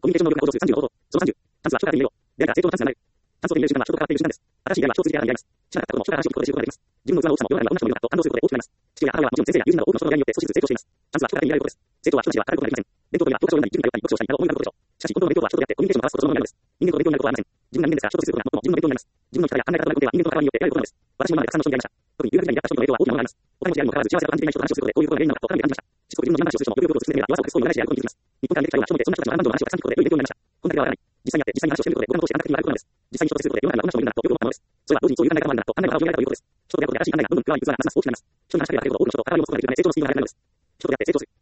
コミュニケーション能力が向上する35項。その30。チャンスは人から手に入れよう。であるが成長のチャンスになる。チャンスを手に入れる瞬間は人と関わっている瞬間です。新しい出会いは人を通じてある出会います。知らなかったことも人から話を聞くことで知ることができます。自分の器の大きさも世の中にはどんな人もいるのかと感動することで大きくなります。父親や母親はもちろん先生や友人など多くの人の出会いによって少しずつ成長しています。チャンスは人から手に入れられることです。成長は人たちは語ることができません。伝統というのは教科書を読んだり、塾に通ったり、読書をしたりなど思いがあることでしょう。しかし、本当の勉強は人と出会ってコミュニケーションを交わすことそのものなのです。人間との勉強になることはありません。自分が人間ですから、人と接することが最も自分の勉強になります。自分の力や考え方の根底は人間との関わりによって得られることなのです。私も今までたくさんの人に出会いました。特に留学時代に出会った人との影響は大きなものがあります。他にも知り合いにもかかわらず幸せと感じていない人と話をすることでこういうことが原因なのかと改めて感じました。しつこく自分の自慢話をする人もよくよくを進めてみれば弱さを隠すそうにも長いしやることに気づきます。日本から出てきたような人もいて、そんな人たちの感動の話をたくさん聞くことで良い勉強になりました。こんだけではわからない。実際にやって、実際に話をしてみることで、僕らの通して感覚になることなのです。実際に人と接することで世の中にはどんな人もいるんだとよく思ったものです。それは同時にそういう考え方もあるんだと考え方を広げられたということです。人と出会うことで新しい考えがどんどん加わり器がますます大きくなります。人に話しかけられるほど多くの人と関わりを持つことができるため成長のスピードが速くなるのです。人と出会って成長する。